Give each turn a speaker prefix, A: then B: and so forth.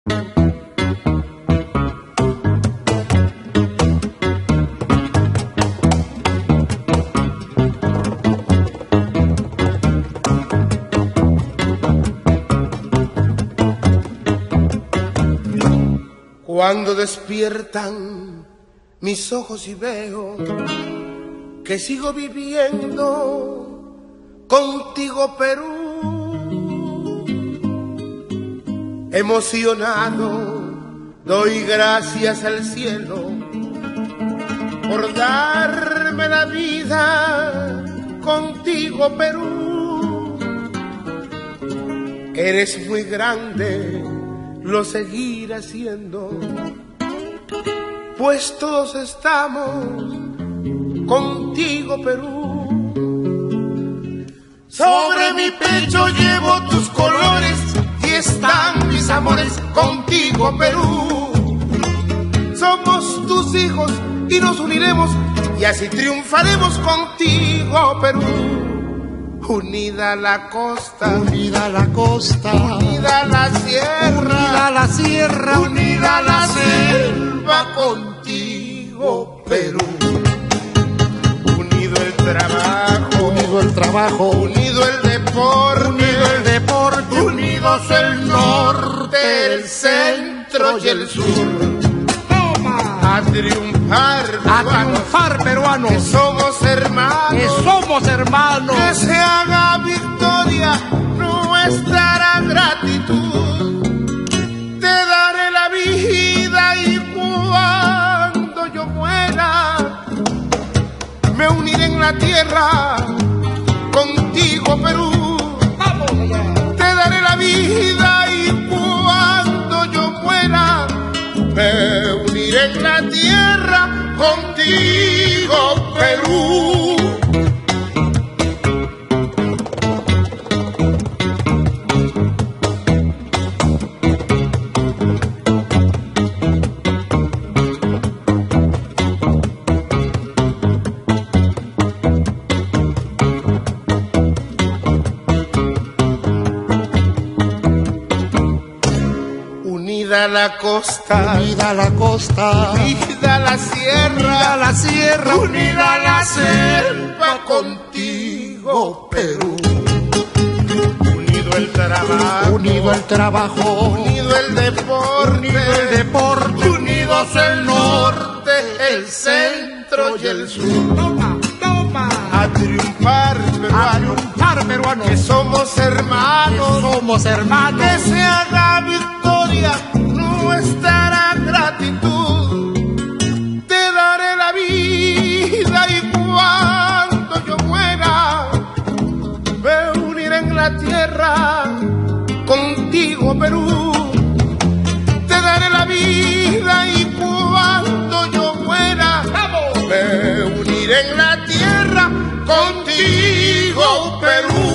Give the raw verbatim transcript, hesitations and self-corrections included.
A: Cuando despiertan mis ojos y veo que sigo viviendo contigo, Perú, emocionado doy gracias al cielo por darme la vida contigo, Perú. Eres muy grande, lo seguiré haciendo, pues todos estamos contigo, Perú. Sobre mi pecho llevo tus colores y están mis amores contigo, Perú. Somos tus hijos y nos uniremos y así triunfaremos contigo, Perú. Unida la costa,
B: unida la costa,
A: unida la sierra,
B: unida la sierra,
A: unida la selva contigo, Perú. Unido el trabajo,
B: unido el trabajo,
A: unido el deporte,
B: unido el deporte,
A: unidos el norte, el centro y el sur. A triunfar,
B: a triunfar, peruanos,
A: que somos hermanos,
B: que somos hermanos,
A: que se haga victoria nuestra gratitud. Te daré la vida y cuando yo muera me uniré en la tierra contigo, Perú.
B: Vamos allá.
A: Te daré la vida y cuando yo muera me uniré en la tierra contigo, Perú. Unida la costa,
B: unida la costa,
A: unida la sierra,
B: unida la sierra,
A: unida la selva contigo, Perú. Unido el trabajo,
B: unido el trabajo,
A: unido el deporte,
B: unido el deporte,
A: unidos el norte, el centro y el sur.
B: Toma, toma.
A: A triunfar, peruanos,
B: a triunfar, peruanos,
A: que somos hermanos,
B: que somos hermanos,
A: que se haga victoria nuestra gratitud. Te daré la vida y cuando yo muera me uniré en la tierra contigo, Perú. Te daré la vida y cuando yo muera me uniré en la tierra contigo, Perú.